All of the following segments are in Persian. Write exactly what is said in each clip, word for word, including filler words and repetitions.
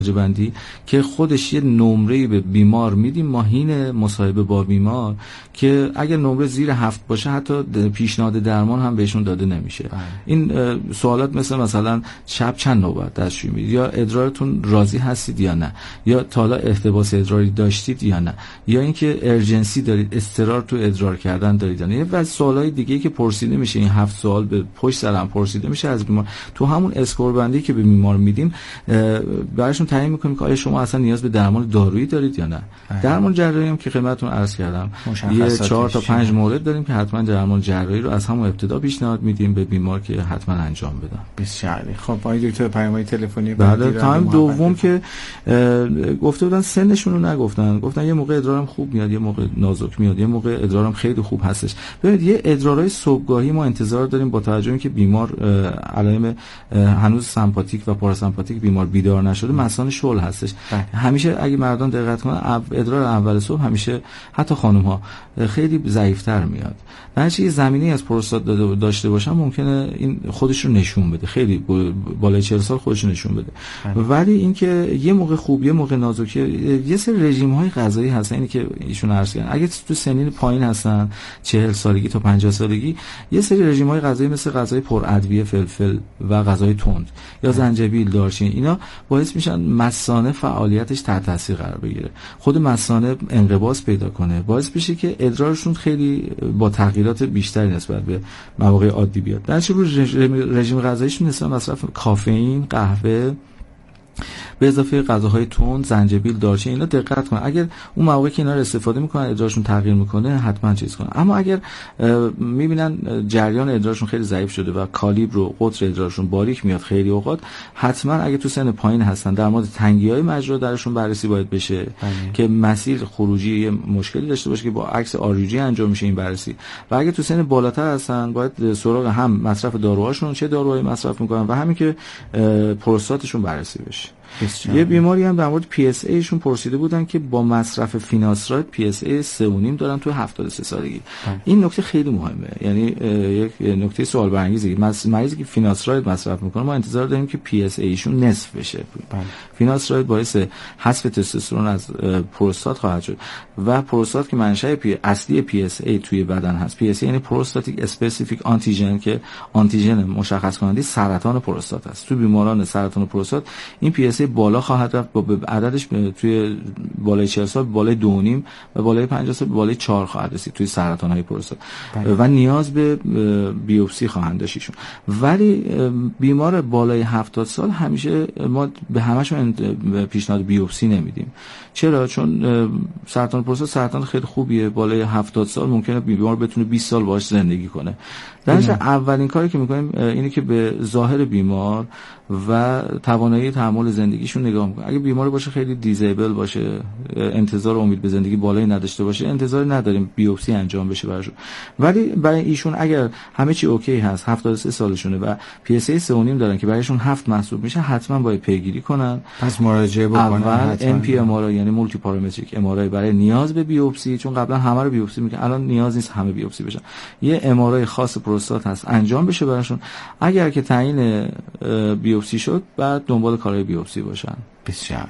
بندی که خودش یه نمره به بیمار میدیم ما حین مصاحبه با بیمار که اگر نمره زیر هفت باشه حتی پیشنهاد درمان هم بهشون داده نمیشه. بله. این سوالات مثل مثلا شب چند نوبت دستشویی میدید، یا ادرارتون راضی هستید یا نه، یا تا حالا احتباس ادراری داشتید یا نه، یا اینکه ارجنسی دارید، اضطرار تو ادرار کردن دارید یا نه. یه بعض سوالای دیگه که پرسیده میشه، این هفت سوال به پشت سر هم پرسیده میشه از بیمار، تو همون اسکور بندی که به بیمار میدیم براشون تعیین میکنیم که آیا شما اصلا نیاز به درمان دارویی دارید یا نه. اه. درمان جراحی هم که خدمتتون عرض کردم یه چهار تا پنج مورد داریم که حتما درمان جراحی رو از همون ابتدا پیشنهاد میدیم به بیمار که حتما انجام بدن. بسیار خب. آقای دکتر پیام‌های تلفنی بعد تایم دوم که گفته بودن سنشون رو نگفتن، گفتن یه موقع ادرارم خوب میاد، یه موقع نازک میاد، یه موقع ادرارم خیلی خوب هستش. ببینید یه ادرارای صبحگاهی ما انتظار داریم با توجه اینکه بیمار علائم هنوز سمپاتیک و پاراسمپاتیک بیمار بیدار نشده، مثلا شل هستش. همیشه اگه مردان دقت کنن ادرار اول صبح همیشه حتی خانم ها خیلی ضعیف‌تر میاد. درنچه یه زمینی از پروستات داشته باشن ممکنه این خودش رو نشون بده، خیلی بالای چهل سال خودش رو نشون بده. ولی اینکه یه موقع خوب یه موقع نازک، یه سری رژیم‌های غذایی هستن، اینی که ایشون عرض کردن اگه تو سنین پایین هستن چهل سالگی تا پنجاه سالگی، یه سری رژیم‌های غذایی مثل غذای پر ادویه، فلفل و غذای تند یا زنجبیل، دارچین، اینا باعث میشن مثانه فعالیتش تحت تاثیر قرار بگیره، خود مثانه انقباض پیدا کنه، باعث بشه که ادرارشون خیلی با تغییرات بیشتری نسبت به مواقع عادی بیاد. در چه رژیم غذاییشون مثلا مصرف کافئین، قهوه به اضافه غذاهای تند، زنجبیل، دارچین، اینا دقت کنن. اگر اون مواقعی که اینا رو استفاده میکنن ادرارشون تغییر میکنه حتما چیز کنن. اما اگر میبینن جریان ادرارشون خیلی ضعیف شده و کالیبر و قطر ادرارشون باریک میاد خیلی اوقات، حتما اگه تو سن پایین هستن در مورد تنگی‌های مجرا درشون بررسی باید بشه بله. که مسیر خروجی یه مشکلی داشته باشه که با عکس آریوجی انجام میشه این بررسی. و اگه تو سن بالاتر هستن باید سراغ هم مصرف داروهاشون، چه داروهایی مصرف میکنن و همین که پروستاتشون بررسی بشه. یه بیماری هم در مورد پی اس ایشون پرسیده بودن که با مصرف فیناسراید پی اس ای سه و نیم دارن تو هفتاد و سه سالگی. این نکته خیلی مهمه، یعنی یک نکته سوال برانگیزه. مریضی که فیناسراید مصرف میکنه ما انتظار داریم که پی اس ایشون نصف بشه. فیناسراید باعث حذف تستوسترون از پروستات خواهد شد و پروستات که منشأ پی اصلی پی اس ای توی بدن هست. پی اس ای یعنی پروستاتیک اسپسیفیک آنتیژن که آنتیژن مشخص کننده سرطان پروستات است. تو بیماران سرطان پروستات این پی اس بالا خواهد رفت، با عددش توی بالای چهل سال بالای دو و نیم و بالای پنجاه سال بالای چهار خواهد رسید توی سرطان‌های پروستات و نیاز به بیوپسی خواهند داشتشون. ولی بیمار بالای هفتاد سال همیشه ما به همشون پیشنهاد بیوپسی نمیدیم. چرا؟ چون سرطان پروستات سرطان خیلی خوبیه، بالای هفتاد سال ممکنه بیمار بتونه بیست سال باهاش زندگی کنه. درش اولین کاری که میکنیم اینه که به ظاهر بیمار و توانایی تحمل زندگیشون نگاه میکنیم. اگه بیمار باشه خیلی دیزیبل باشه، انتظار امید به زندگی بالایی نداشته باشه، انتظاری نداریم بیوپسی انجام بشه براشون. ولی برای ایشون اگر همه چی اوکی هست، هفتاد و سه سالشونه و پی اس ای سه و نیم دارن که برایشون هفت محسوب میشه، حتما باید پیگیری کنن. پس مراجعه بکنن. اول ام پی ام آر یعنی مولتی پارامتریک ام آر برای نیاز به بیوپسی، چون قبلا همه رو بیوپسی میکنن، الان نیاز نیست همه بیوپسی بشن. یه ام آر خاص پروستات هست انجام بشه براشون. اگر که تعیین بیوپسی شد بعد دنبال کارهای بیوپسی باشن. بسیاری.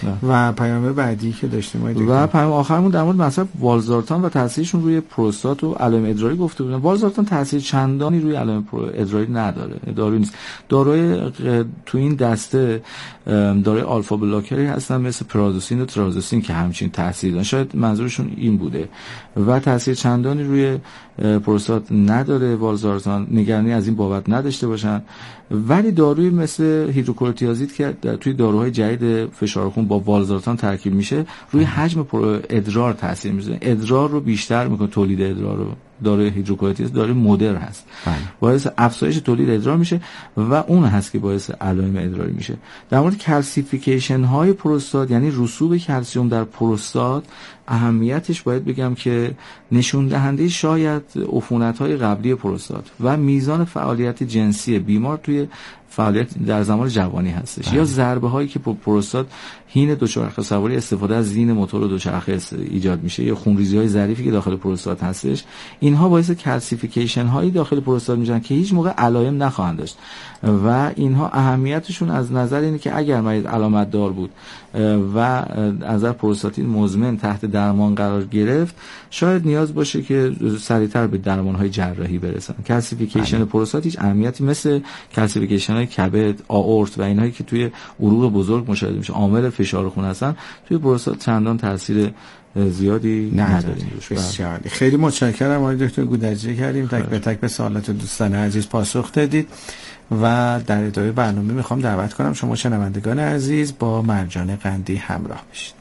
و پیام بعدی که داشتیم و پیام آخرمون در مورد مصرف والزارتان و تاثیرشون روی پروستات و علائم ادراری گفته بودن. والزارتان تاثیر چندانی روی علائم ادراری نداره، دارویی نیست. داروی تو این دسته داروی آلفا بلاکری هستن مثل پرازوسین و ترازوسین که همچین تاثیر دارن. شاید منظورشون این بوده و تاثیر چندانی روی پروستات نداره والزارتان، نگرانی از این بابت نداشته باشن. ولی داروی مثل هیدروکلورتیازید که توی داروهای جدید فشار خون با والزارتان ترکیب میشه روی حجم ادرار تاثیر میذاره، ادرار رو بیشتر میکنه، تولید ادرار رو. داروی هیدروکلورتیاز داروی مدر هست، باعث افزایش تولید ادرار میشه و اون هست که باعث علائم ادراری میشه. در مورد کلسیفیکیشن های پروستات یعنی رسوب کلسیم در پروستات، اهمیتش باید بگم که نشون دهنده شاید عفونت های قبلی پروستات و میزان فعالیت جنسی بیمار توی فعالیت در زمان جوانی هستش بله. یا ضربه هایی که پروستات حین دوچرخه سواری استفاده از زین موتور دوچرخه ایجاد میشه یا خونریزی های ظریفی که داخل پروستات هستش، اینها باعث کلسیفیکیشن هایی داخل پروستات میشن که هیچ موقع علائم نخواهند داشت و اینها اهمیتشون از نظر اینه که اگر مریض علامت دار بود و از نظر پروستاتیت مزمن تحت درمان قرار گرفت، شاید نیاز باشه که سریعتر به درمان های جراحی برسن. کلسیفیکیشن پروستات هیچ اهمیتی مثل کلسیفیکیشن های کبد، آئورت و اینهایی که توی عروق بزرگ مشاهده میشه عامل فشار خون هستن، توی پروستات چندان تاثیر زیادی نداریم. بسیار خیلی متشکرم آقای دکتر گودرزی کردیم، تک به تک به سوالات دوستان عزیز پاسخ دادید و در ادامه برنامه میخوام دعوت کنم شما شنوندگان عزیز با مرجان قندی همراه بشید.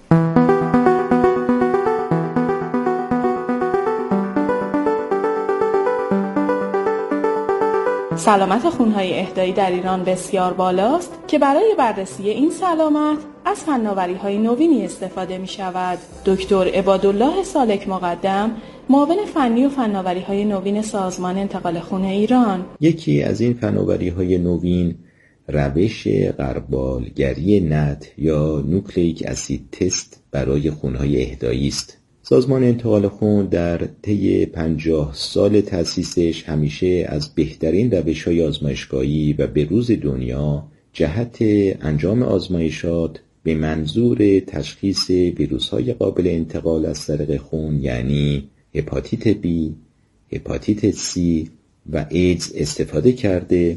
سلامت خونهای اهدایی در ایران بسیار بالاست که برای بررسی این سلامت از فناوری‌های نوینی استفاده می‌شود. دکتر عبادالله سالک مقدم، معاون فنی و فناوری‌های نوین سازمان انتقال خون ایران. یکی از این فناوری‌های نوین روش غربالگری نت یا نوکلیک اسید تست برای خونهای اهدایی است. سازمان انتقال خون در طی پنجاه سال تأسیسش همیشه از بهترین روش‌های آزمایشگاهی و بروز دنیا جهت انجام آزمایشات به منظور تشخیص ویروس‌های قابل انتقال از طریق خون یعنی هپاتیت بی، هپاتیت سی و ایدز استفاده کرده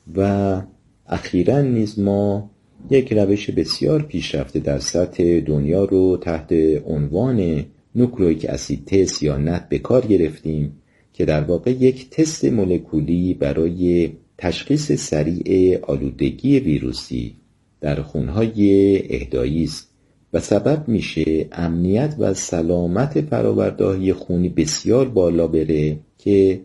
و اخیراً نیز ما یک روش بسیار پیشرفته در سطح دنیا رو تحت عنوان نوکلیک اسید تست یا نت به کار گرفتیم که در واقع یک تست مولکولی برای تشخیص سریع آلودگی ویروسی در خونهای اهدایی است و سبب میشه امنیت و سلامت فرآورده‌های خونی بسیار بالا بره که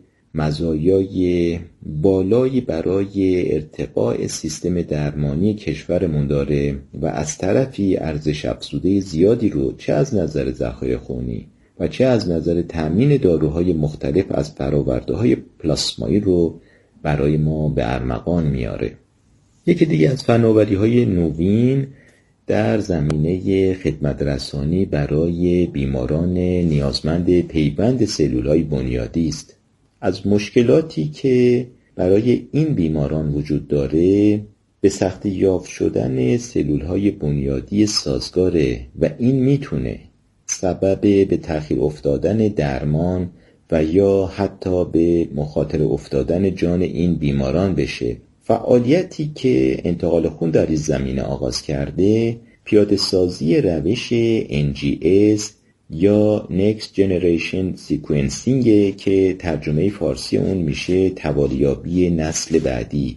مزایای بالایی برای ارتقاء سیستم درمانی کشورمون داره و از طرفی ارزش افزوده زیادی رو چه از نظر ذخایر خونی و چه از نظر تامین داروهای مختلف از فرآورده‌های پلاسمایی رو برای ما به ارمغان میاره. یکی دیگه از فناوری‌های نوین در زمینه خدمت رسانی برای بیماران نیازمند پیوند سلول‌های بنیادی است. از مشکلاتی که برای این بیماران وجود داره به سختی یافت شدن سلول‌های بنیادی سازگاره و این میتونه سبب به تأخیر افتادن درمان و یا حتی به مخاطره افتادن جان این بیماران بشه. فعالیتی که انتقال خون در این زمینه آغاز کرده پیاده سازی روش ان جی اس یا Next Generation Sequencing که ترجمه فارسی اون میشه توالیابی نسل بعدی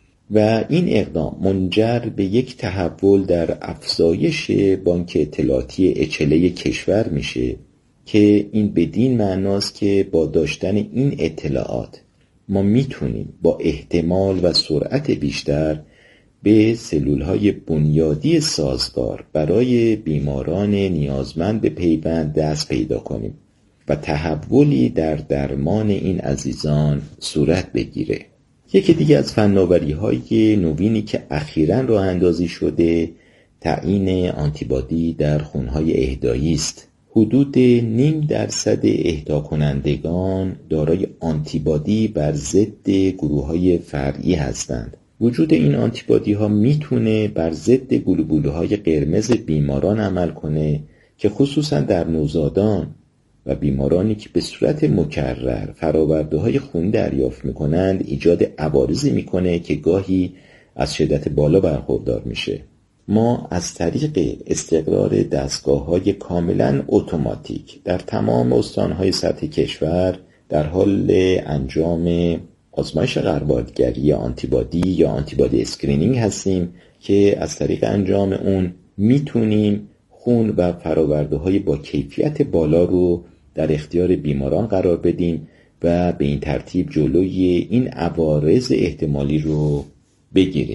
و این اقدام منجر به یک تحول در افزایش بانک اطلاعاتی اچله کشور میشه که این بدین معناست که با داشتن این اطلاعات ما میتونیم با احتمال و سرعت بیشتر به سلول‌های بنیادی سازگار برای بیماران نیازمند به پیوند دست پیدا کنیم و تحولی در درمان این عزیزان صورت بگیره. یکی دیگه از فناوری‌های نوینی که اخیراً راه اندازی شده تعیین آنتیبادی در خونهای اهدایی است. حدود نیم درصد اهدا کنندگان دارای آنتیبادی بر ضد گروه‌های فرعی هستند. وجود این آنتیبادی ها میتونه بر ضد گلوبولهای قرمز بیماران عمل کنه که خصوصا در نوزادان و بیمارانی که به صورت مکرر فرآورده‌های خون دریافت میکنند ایجاد عوارضی میکنه که گاهی از شدت بالا برخوردار میشه. ما از طریق استقرار دستگاه‌های کاملا اتوماتیک در تمام استان‌های سطح کشور در حال انجام آزمایش غربالگری آنتیبادی یا آنتیبادی اسکرینینگ هستیم که از طریق انجام اون میتونیم خون و فرآورده‌های با کیفیت بالا رو در اختیار بیماران قرار بدیم و به این ترتیب جلوی این عوارض احتمالی رو بگیریم.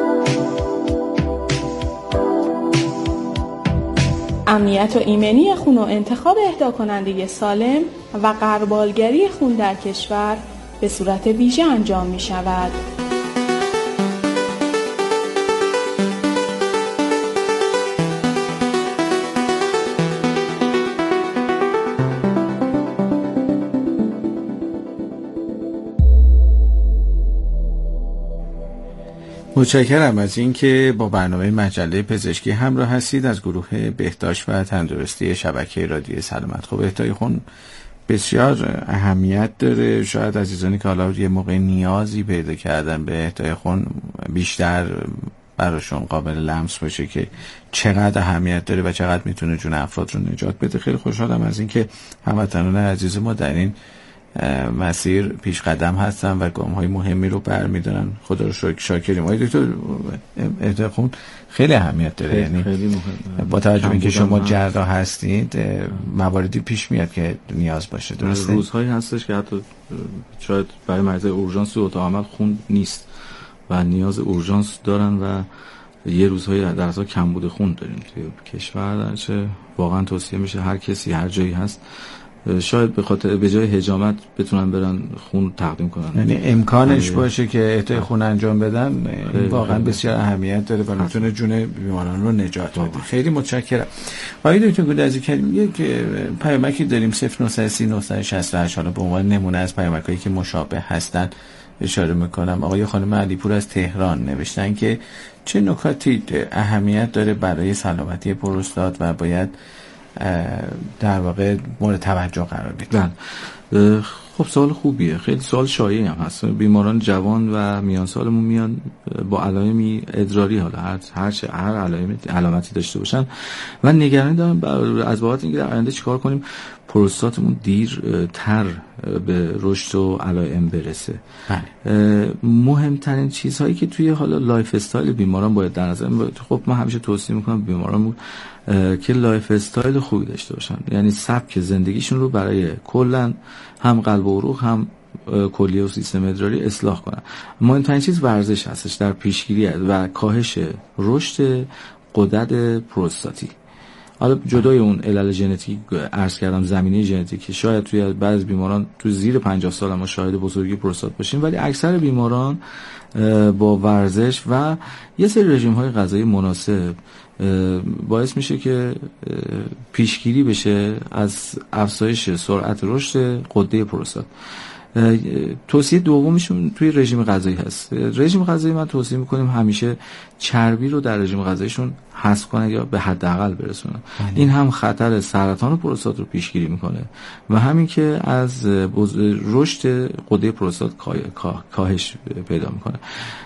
امنیت و ایمنی خون و انتخاب اهدا کننده سالم و غربالگری خون در کشور به صورت ویژه انجام می شود. متشکرم از اینکه با برنامه مجله پزشکی همراه هستید. از گروه بهداشت و تندرستی شبکه رادیویی سلامت. خب اهدای خون بسیار اهمیت داره. شاید عزیزانی که حالا یه موقع نیازی پیدا کردن به اهدای خون بیشتر براشون قابل لمس باشه که چقدر اهمیت داره و چقدر میتونه جون افراد رو نجات بده. خیلی خوشحالم از اینکه هموطنان عزیز ما در این مسیر پیش قدم هستن و گام های مهمی رو برمیدارن. خدا رو شکر شاکریم. آقای دکتر اهدای خون خیلی اهمیت داره، یعنی خیلی مهمه. با توجه به اینکه شما جراح هستید مواردی پیش میاد که نیاز باشه، درسته؟ روزهایی هستش که حتی شاید برای مریضای اورژانس و اتاق عمل خون نیست و نیاز اورژانس دارن و یه روزهایی در اصل کمبود خون داریم توی کشور. درچه واقعا توصیه میشه هر کسی هر جایی هست شاید به خاطر به جای حجامت بتونن برن خون تقدیم کنن، یعنی امکانش باشه که اهدای خون انجام بدن. واقعا بسیار اهمیت داره و میتونه جون بیماران رو نجات بده. خیلی متشکرم. آقای دکتر گودرزی کریم، یک پیامکی داریم صفر نه سه نه شش هشت، حالا به عنوان نمونه از پیامکایی که مشابه هستن اشاره میکنم. آقای خانم علیپور از تهران نوشتن که چه نکاتی اهمیت داره برای سلامتی پروستات و باید در واقع مورد توجه قرار بدیم؟ خب سوال خوبیه، خیلی سوال شایعی هم هست. بیماران جوان و میان سالمون میان با علائمی ادراری، حالا هر هر چه هر علائمی علامتی داشته باشن و نگرانی دارن از بابت اینکه در آینده چیکار کنیم پروستاتمون دیرتر به رشد و علائم برسه. بله. مهمترین چیزهایی که توی حالا لایف استایل بیماران باید در نظر بگیریم، خب ما همیشه توصیه میکنم بیماران که لایف استایل خوبی داشته باشن، یعنی سبک زندگیشون رو برای کلا هم قلب و عروق هم کلیه و سیستم ادراری اصلاح کنن. مهمترین چیز ورزش هستش در پیشگیری و کاهش رشد غدد پروستاتی. حالا جدای اون علل ژنتیک عرض کردم، زمینه ژنتیکی شاید توی بعض از بیماران تو زیر پنجاه سال ما شاهد بزرگی پروستات باشیم، ولی اکثر بیماران با ورزش و یه سری رژیم های غذایی مناسب باعث میشه که پیشگیری بشه از افزایش سرعت رشد غده پروستات. توصیه دومیشون توی رژیم غذایی هست. رژیم غذایی من توصیه میکنیم همیشه چربی رو در رژیم غذاییشون حذف کنه یا به حداقل برسونه. این هم خطر سرطان پروستات رو پیشگیری میکنه و همین که از رشد غده پروستات کاهش پیدا میکنه.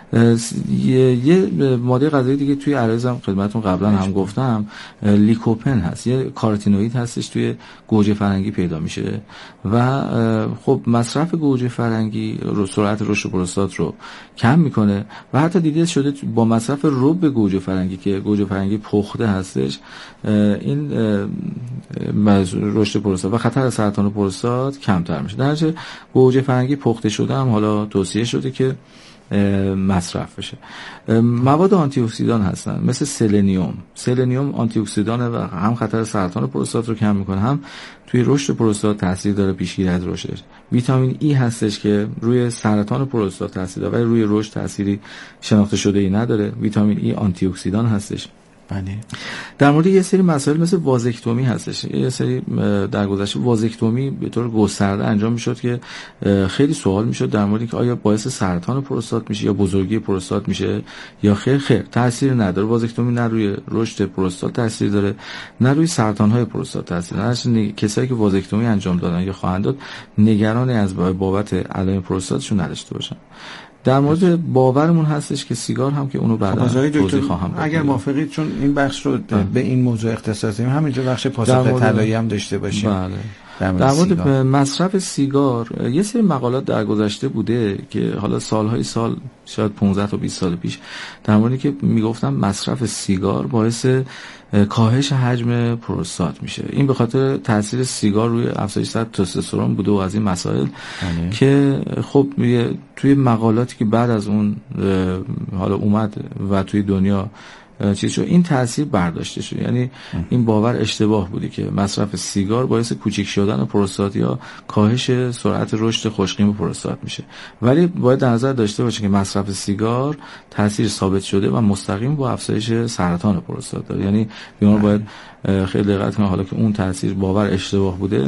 یه ماده غذایی دیگه توی عرضم خدمتتون قبلا هم گفتم لیکوپن هست، یه کاروتینوئید هستش توی گوجه فرنگی پیدا میشه و خب مصرف گوجه فرنگی سرعت رشد پروستات رو کم میکنه و حتی دیده شده با مصرف رب گوجه فرنگی که گوجه فرنگی پخته هستش این رشد پروستات و خطر سرطان پروستات کمتر میشه. در نتیجه گوجه فرنگی پخته شده هم حالا توصیه شده که مصرف بشه. مواد آنتی اکسیدان هستن مثل سلنیوم. سلنیوم آنتی اکسیدانه و هم خطر سرطان پروستات رو کم میکنه، هم توی رشد پروستات تاثیر داره، پیشگیری از رشدش. ویتامین ای هستش که روی سرطان پروستات تاثیر داره ولی روی رشد تأثیری شناخته شده ای نداره. ویتامین ای آنتی اکسیدان هستش. بله. در مورد یه سری مسائل مثل وازکتومی هستش. یه سری در گذشته وازکتومی به طور گسترده انجام میشد که خیلی سوال میشد در مورد که آیا باعث سرطان پروستات میشه یا بزرگی پروستات میشه یا خیر. خیر تاثیر نداره. وازکتومی نه روی رشد پروستات تاثیر داره نه روی سرطان های پروستات تاثیر داره. اصلا کسایی که وازکتومی انجام دادن یا خواهند داد نگرانی از بابت علائم پروستاتشون نداشته باشن. در مورد باورمون هستش که سیگار هم که اونو بعدا توضیح خواهم داد. اگر موافقید چون این بخش رو به این موضوع اختصاص دادیم همینجا بخش پاسخ طلایی هم داشته باشیم. بله. در مورد, در مورد مصرف سیگار یه سری مقالات در گذشته بوده که حالا سالهای سال شاید پانزده تا بیست سال پیش در موردی که میگفتم مصرف سیگار باعث کاهش حجم پروستات میشه. این به خاطر تاثیر سیگار روی افزایش سطح تستوسترون بوده و از این مسائل اه. که خب توی مقالاتی که بعد از اون حالا اومد و توی دنیا چیز شد این تاثیر برداشته شد. یعنی اه. این باور اشتباه بودی که مصرف سیگار باعث کوچیک شدن پروستات یا کاهش سرعت رشد خوشقیم پروستات میشه، ولی باید در نظر داشته باشه که مصرف سیگار تاثیر ثابت شده و مستقیم با افزایش سرطان پروستات داره. یعنی بیمار باید خیلی دقت کنه حالا که اون تاثیر باور اشتباه بوده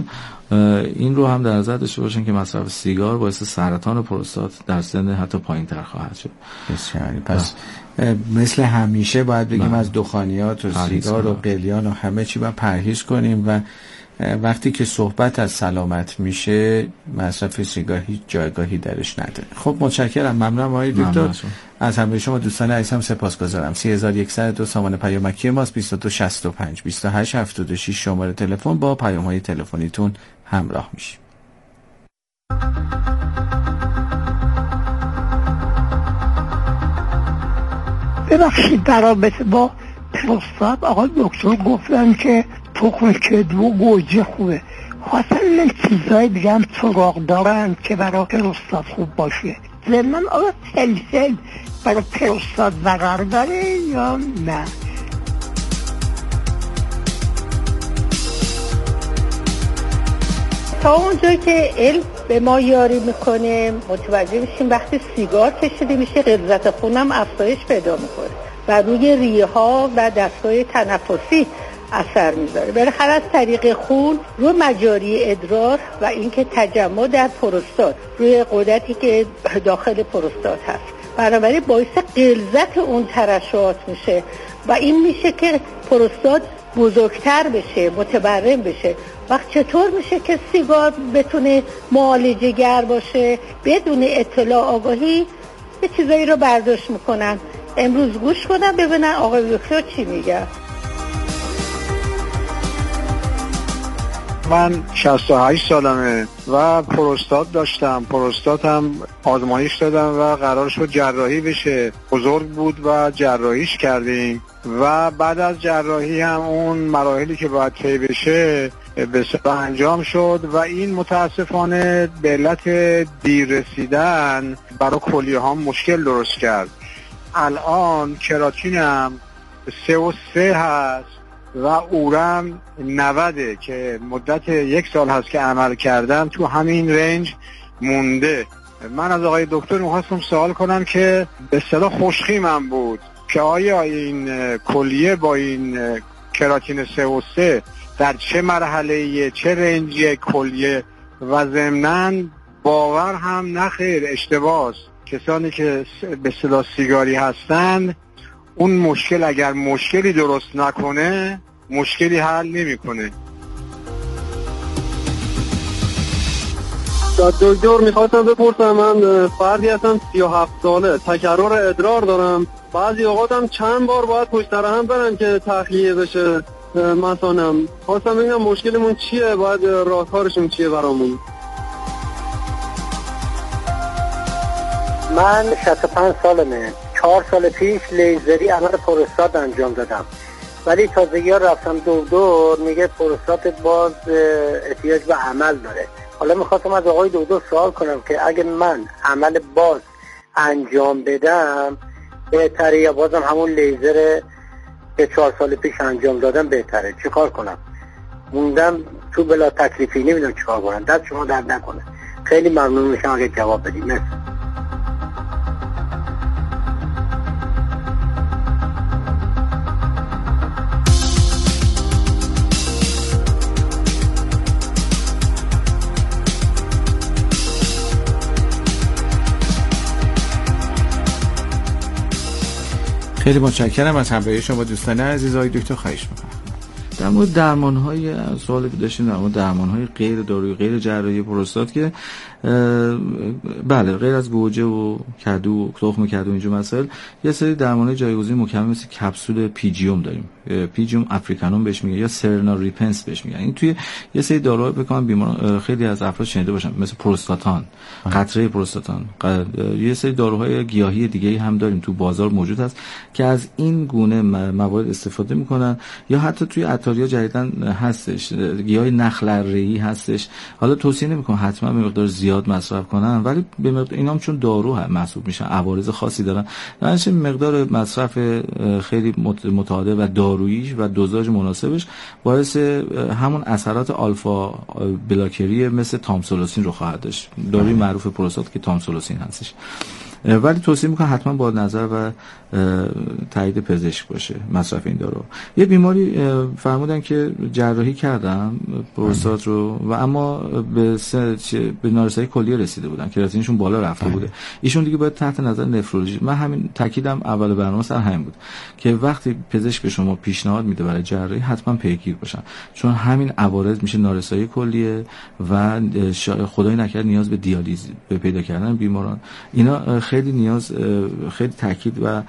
این رو هم در نظر داشته باشین که مصرف سیگار باعث سرطان پروستات در سن حتی پایین‌تر خواهد شد. بسیاری. پس مثل همیشه باید بگیم از دخانیات و سیگار و قلیان و همه چی باید پرهیز کنیم و وقتی که صحبت از سلامت میشه مصرف سیگار هیچ جایگاهی درش نداره. خب متشکرم، ممنونم آقای دکتر. از همه شما دوستان عزیزم سپاسگزارم. سه هزار و صد و دو سامان پیامکی ماست، بیست و دو شصت و پنج بیست و هشت هفتاد و شش شماره تلفن. با پیام‌های تلفنیتون همراه میشیم. ببخشید در رابطه با پروستات آقای دکتر گفتن که تخم کدو و گوجه خوبه، خواستن این چیزهای دیگه هم سراغ دارن که برای پروستات خوب باشه. ضمن آقا فلفل برای پروستات ضرر داره یا نه؟ تا اونجا که علم به ما یاری میکنه متوجه میشیم وقتی سیگار کشیده میشه غلظت خونم افزایش پیدا میکنه و روی ریه ها و دستگاه تنفسی اثر میذاره. بالاخره از طریق خون روی مجاری ادرار و اینکه تجمع در پروستات روی غدتی که داخل پروستات هست، بنابراین باعث غلظت اون ترشحات میشه و این میشه که پروستات بزرگتر بشه، متورم بشه. وقت چطور میشه که سیگار بتونه معالجه گر باشه؟ بدون اطلاع آگاهی یه چیزایی رو برداشت میکنن. امروز گوش کنم ببینن آقای دکتر چی میگه. من شصت و هشت سالمه و پروستات داشتم. پروستاتم آزمایش دادم و قرار شد جراحی بشه. بزرگ بود و جراحیش کردیم و بعد از جراحی هم اون مراحلی که باید طی بشه به صورت انجام شد و این متاسفانه به علت دیر رسیدن برای کلیه ها مشکل درست کرد. الان کراتینم سه و سه هست و اورم نوده که مدت یک سال هست که عمل کردم تو همین رنج مونده. من از آقای دکتر میخواستم سوال کنم که به اصطلاح خوشخیمم بود که آیا این کلیه با این کراتین سه و سه در چه مرحله چه رنجی کلیه و ضمناً باور هم نخیر اشتباهه. کسانی که به اصطلاح سیگاری هستن اون مشکل اگر مشکلی درست نکنه مشکلی حل نمیکنه. دکتر میخواستم بپرسم، من فردی هستم سی و هفت ساله، تکرر ادرار دارم، بعضی اوقاتم چند بار باید پشت سر هم برم که تخلیه بشه مثلا. خواستم ببینم مشکلمون چیه، باید راهکارشون چیه برامون. من شصت و پنج سالمه. چهار سال پیش لیزری عمل پروستات انجام دادم ولی تازگی ها رفتم دکتر میگه پروستاتت باز احتیاج به عمل داره. حالا میخواستم از آقای دکتر سوال کنم که اگه من عمل باز انجام بدم بهتره یا بازم همون لیزر که چهار سال پیش انجام دادم بهتره؟ چی کار کنم؟ موندم تو بلا تکلیفی، نمیدونم چی کار کنم. دست شما درد نکنه. خیلی ممنون میشم اگه جواب بدید. مرسی. خیلی متشکرم از همراهی شما دوستان عزیز. آقای دکتر خواهش می‌کنم. در مورد درمان‌های سوالی که داشتیم در مورد درمان‌های غیر دارویی غیر جراحی پروستات که بله غیر از گوجه و کدو و تخم کدو اینجور مسائل یه سری درمان‌های جایگزین مکمل مثل کپسول پیجیوم داریم. پیجیوم افریکانوم بهش میگه یا سرنا ریپنس بهش میگن. این توی یه سری داروها بکنم بیمار خیلی از افراد شنیده باشن مثل پروستاتان، قطره پروستاتان. یه سری داروهای گیاهی دیگه هم داریم تو بازار موجود هست که از این گونه موارد استفاده میکنن یا حتی توی عطاریا جدیدن هستش گیاه نخل اره‌ای هستش. حالا توصیه نمیکنم حتما به مقدار زیاد مصرف کنن ولی به مقدار اینام چون دارو هم محسوب میشن عوارض خاصی دارن درنچه مقدار مصرف خیلی متعادل و دارویی و دوزاژ مناسبش باعث همون اثرات آلفا بلاکری مثل تامسولوسین رو خواهد داشت. داروی معروف پروستات که تامسولوسین هستش. ولی توصیه میکنم حتما با نظر و تایید پزشک باشه مصرف این دارو. یه بیماری فرمودن که جراحی کردم پروستات رو و اما به به نارسایی کلیه رسیده بودن، کراتینشون بالا رفته بوده. ایشون دیگه باید تحت نظر نفرولوژی، من همین تاکیدم اول برنامه سر همین بود که وقتی پزشک به شما پیشنهاد میده برای جراحی حتما پیگیر باشن، چون همین عوارض میشه نارسایی کلیه و خدای نکرد نیاز به دیالیز به پیدا کردن بیماران. اینا خیلی نیاز خیلی تاکید و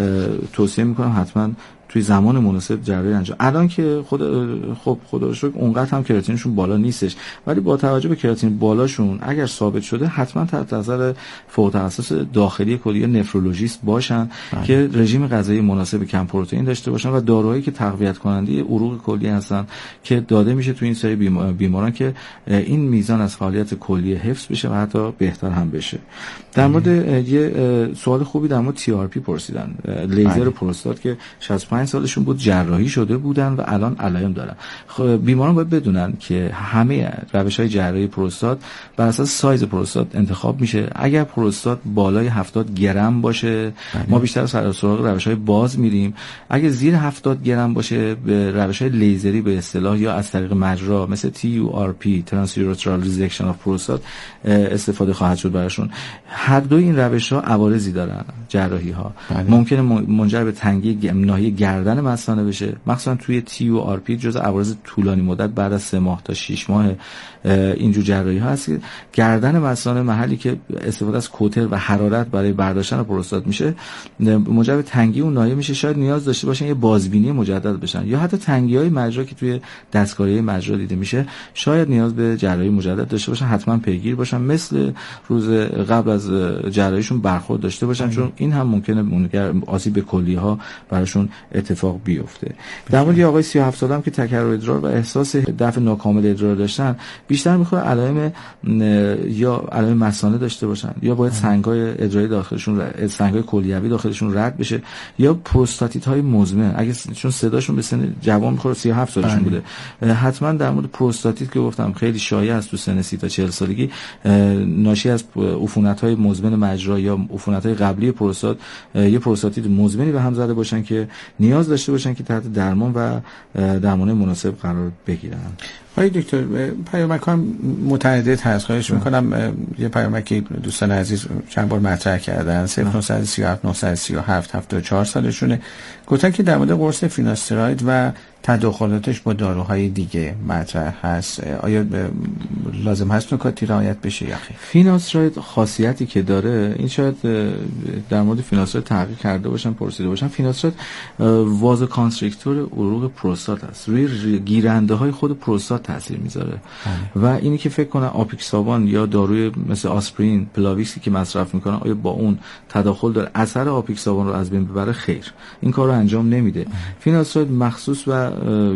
توصیه میکنم حتما توی زمان مناسب جراحی انجام. الان که خود خب خدا رو شکر اونقدر هم کراتینشون بالا نیستش، ولی با توجه به کراتین بالاشون اگر ثابت شده حتما تحت نظر فوق تخصص داخلی کلیه نفرولوژیست باشن آه. که رژیم غذایی مناسب کم پروتئین داشته باشن و داروهایی که تقویت کننده عروق کلیه هستن که داده میشه توی این سری بیماران که این میزان از فعالیت کلیه حفظ بشه و حتی بهتر هم بشه. در مورد یه سوال خوبی در مورد تی آر پی پرسیدن، لیزر پروستات که شصت و پنج سالشون بود جراحی شده بودن و الان علائم دارن. خب بیماران باید بدونن که همه روش‌های جراحی پروستات بر اساس سایز پروستات انتخاب میشه. اگر پروستات بالای هفتاد گرم باشه بله. ما بیشتر سر سراغ روش‌های باز میریم. اگه زیر هفتاد گرم باشه به روش‌های لیزری به اصطلاح یا از طریق مجرا مثل تی یو آر پی ترانسیورترال ریزکشن اف پروستات استفاده خواهد شد براشون. هر دو این روش‌ها عوارضی دارن جراحی‌ها. بله. ممکنه منجر به تنگی ناحیه گردن مثانه بشه، مخصوصا توی تی و آر پی جزء عوارض طولانی مدت بعد از سه ماه تا شش ماه اینجور جراحی ها هست. گردن مثانه محلی که استفاده از کوتر و حرارت برای برداشتن پروستات میشه موجب تنگی اون ناحیه میشه. شاید نیاز داشته باشن یه بازبینی مجدد بشن یا حتی تنگی های مجرا که توی دستکاری مجرا دیده میشه شاید نیاز به جراحی مجدد داشته باشن. حتما پیگیر باشن، مثل روز قبل از جراحیشون برخورد داشته باشن، چون این هم ممکنه آسیب به کلیه ها براشون اتفاق بیفته. در مورد آقای سی و هفت ساله هم که تکرر ادرار و احساس دفع ناکامل ادرار داشتن، بیشتر میخوره علائم یا علائم مثانه داشته باشن یا باید سنگای ادراری داخلشون سنگای کلیوی داخلشون رد بشه یا پروستاتیت های مزمن. اگه چون صداشون به سن جوان میخوره سی و هفت سالشون بوده، حتما در مورد پروستاتیت که گفتم خیلی شایع است تو سن سی تا چهل سالگی، ناشی از عفونت‌های مزمن مجرا یا عفونت‌های قبلی پروستات یا پروستاتیت مزمنی به هم زده باشن که نیاز داشته باشن که تحت درمان و درمان مناسب قرار بگیرن. آقای دکتر پیامک‌ها متعدد هست، خواهش می‌کنم یه پیامکی دوستان عزیز چند بار مطرح کردن. صفر نه سه هفت نه سه هفت هفتاد و چهار سالشونه، گفتن که در مورد قرص فیناستراید و تداخلاتش با داروهای دیگه مطرح هست. آیا لازم هست نکاتی رعایت بشه یا خیر؟ فیناستراید خاصیتی که داره، این شاید در مورد فیناستراید تحقیق کرده باشن پرسیده باشن، فیناستراید وازو کانستریکتور عروق پروستات است، روی گیرنده های خود پروستات تاثیر میذاره و اینی که فکر کنن آپیکسابان یا داروی مثل آسپرین پلاویکسی که مصرف میکنن آیا با اون تداخل داره اثر آپیکسابان رو از بین ببره؟ خیر، این کار رو انجام نمیده. فیناستراید مخصوص و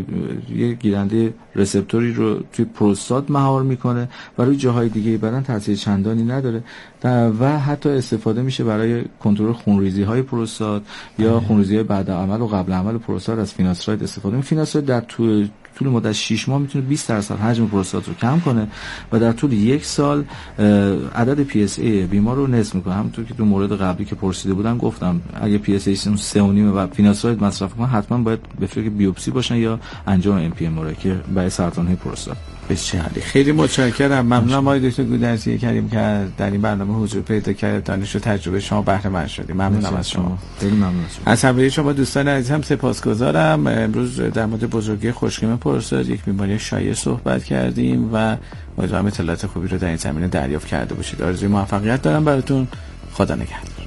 یه گیرنده رسپتوری رو توی پروستات مهار میکنه و روی جاهای دیگه بدن تاثیر چندانی نداره و حتی استفاده میشه برای کنترل خونریزی های پروستات یا خونریزی های بعد عمل و قبل عمل پروستات. از فیناستراید استفاده میشه. فیناستراید در طول طول مدت شش ماه میتونه بیست درصد حجم پروستات رو کم کنه و در طول یک سال عدد پی اس ای بیمار رو نصف میکنه. همونطور که تو مورد قبلی که پرسیده بودم گفتم اگه پی اس ای سه و نیم و فیناستراید مصرف کنن حتما باید به فکر بیوپسی باشن یا انجام ام پی ام که برای سرطان های پروستات. بسیار خیلی متشکرم. ممنونم آقای دکتر گودرزی کریم که در این برنامه حضور پیدا کرد، دانش و تجربه شما بهره مند شدیم. ممنونم از شما. خیلی ممنون از همراهی شما دوستان عزیزم سپاسگزارم. امروز در مورد بزرگی خشکیم پروستات، یک بیماری شایع صحبت کردیم و امیدوارم اطلاعات خوبی رو در این زمینه دریافت کرده باشید. آرزوی موفقیت دارم براتون. خدا نگهدار.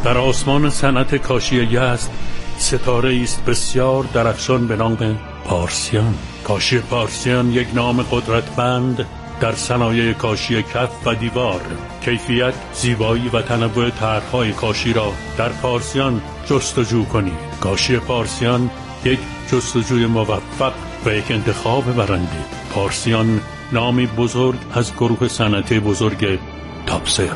در آسمان صنعت کاشی یزد ستاره است بسیار درخشان به نام پارسیان. کاشی پارسیان یک نام قدرتمند در صنایع کاشی کف و دیوار. کیفیت، زیبایی و تنوع طرح‌های کاشی را در پارسیان جستجو کنید. کاشی پارسیان یک جستجوی موفق و یک انتخاب برنده. پارسیان نامی بزرگ از گروه صنعتی بزرگ تاپسر.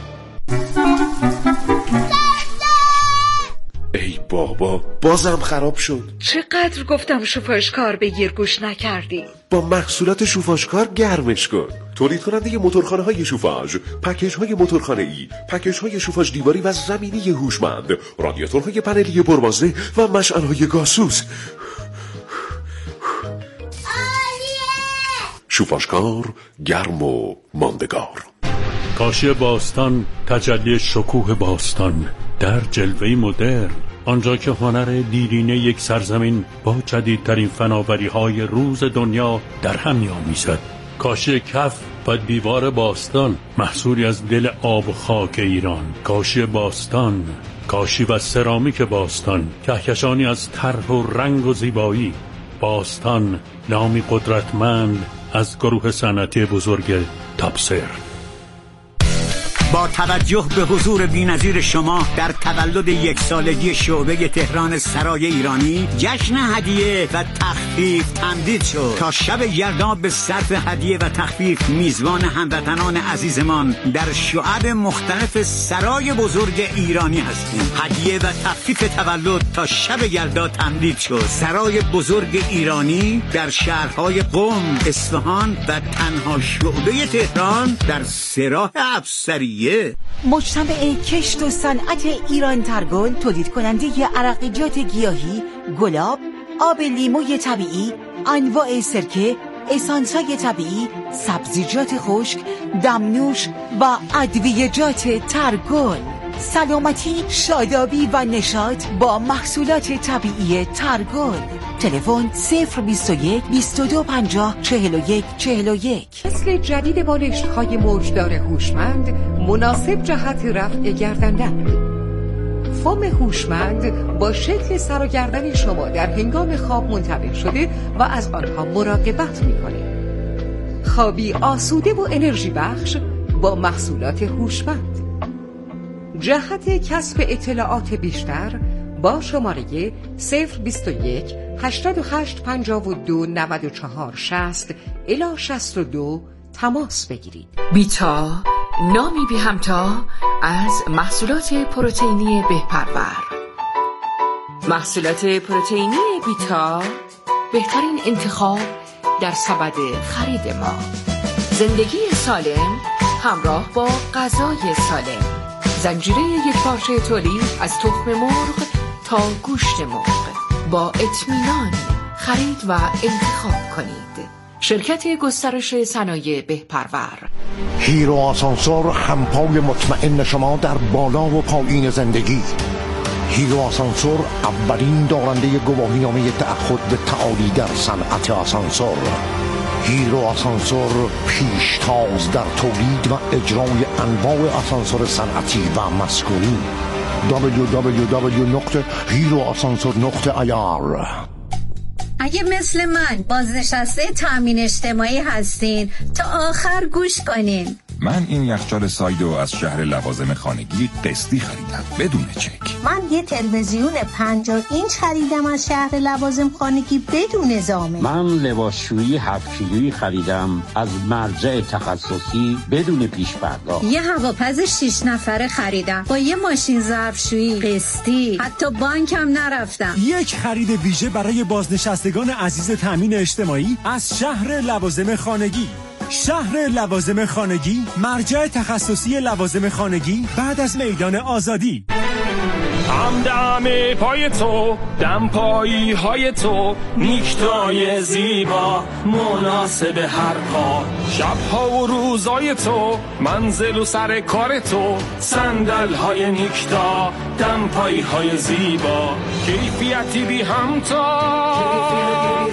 ای بابا، بازم خراب شد. چقدر گفتم شوفاژکار بگیر گوش نکردی. با محصولات شوفاژکار گرمش کن. تولید کننده موتورخانه های شوفاژ، پکیج های موتورخانه ای، پکیج های شوفاژ دیواری و زمینی هوشمند، رادیاتورهای پنلی پربازده و مشعل های گازسوز. شوفاژکار گرم و ماندگار. کاشی باستان، تجلی شکوه باستان در جلوه مدرن، آنجا که هنر دیرینه یک سرزمین با جدیدترین فناوری‌های روز دنیا در هم می‌آمیزد. کاشی کف و دیوار باستان، محصولی از دل آب و خاک ایران. کاشی باستان، کاشی و سرامیک باستان، کهکشانی از طرح و رنگ و زیبایی. باستان نامی قدرتمند از گروه صنعتی بزرگ تاپسر. با توجه به حضور بی‌نظیر شما در تولد یک سالگی شعبه تهران سرای ایرانی، جشن هدیه و تخفیف تمدید شد. تا شب یلدا به صرف هدیه و تخفیف میزبان هموطنان عزیزمان در شعب مختلف سرای بزرگ ایرانی هستیم. هدیه و تخفیف تولد تا شب یلدا تمدید شد. سرای بزرگ ایرانی در شهرهای قم، اصفهان و تنها شعبه تهران در سراح افسری. مجتمع کشت و صنعت ایران ترگل تولید کننده عرقیات گیاهی، گلاب، آب لیموی طبیعی، انواع سرکه، اسانس‌های طبیعی، سبزیجات خشک، دمنوش و ادویه‌جات ترگل. سلامتی، شادابی و نشاط با محصولات طبیعی ترگل. تلفن صفر بیست و یک بیست و دو پنجاه چهل و یک چهل و یک. نسل جدید بالشت‌های موجدار هوشمند مناسب جهت رفع گردندن. فوم هوشمند با شکل سر و گردن شما در هنگام خواب منطبق شده و از آنها مراقبت می‌کنه. خوابی آسوده و انرژی بخش با محصولات هوشمند. جهت کسب اطلاعات بیشتر با شماره صفر بیست و یک هشتاد و هشت پنجاه و دو نود و چهار شصت الی شصت و دو تماس بگیرید. بیتا، نامی بی همتا از محصولات پروتئینی بهپرور. محصولات پروتئینی بیتا بهترین انتخاب در سبد خرید ما. زندگی سالم همراه با غذای سالم. زنجیره یک پارچه تولید از تخم مرغ تا گوشت مرغ. با اطمینان خرید و انتخاب کنید. شرکت گسترش صنایع بهپرور. هیرو آسانسور، همپای مطمئن شما در بالا و پایین زندگی. هیرو آسانسور اولین دارنده گواهینامه تعهد به تعالی در صنعت آسانسور. هیرو آسانسور پیشتاز در تولید و اجرای انواع آسانسور صنعتی و مسکونی. دبلیو دبلیو دبلیو نقطه هیرو آسانسور نقطه آی آر. اگه مثل من بازنشسته تامین اجتماعی هستین تا آخر گوش کنین. من این یخچال سایدو از شهر لوازم خانگی قسطی خریدم بدون چک. من یه تلویزیون پنجاه اینچ خریدم از شهر لوازم خانگی بدون زامن. من لباسشویی هفت کیلویی خریدم از مرجع تخصصی بدون پیش پرداخت. یه هواپز شش نفره خریدم با یه ماشین ظرفشویی قسطی، حتی بانکم نرفتم. یک خرید ویژه برای بازنشستگان عزیز تامین اجتماعی از شهر لوازم خانگی. شهر لوازم خانگی، مرجع تخصصی لوازم خانگی بعد از میدان آزادی. هم دم پای تو، دم پایی های تو، نیکتای زیبا مناسب هر کار. شبها و روزای تو، منزل و سر کار تو، صندل های نیکتا، دم پایی های زیبا، کیفیتی بی همتا.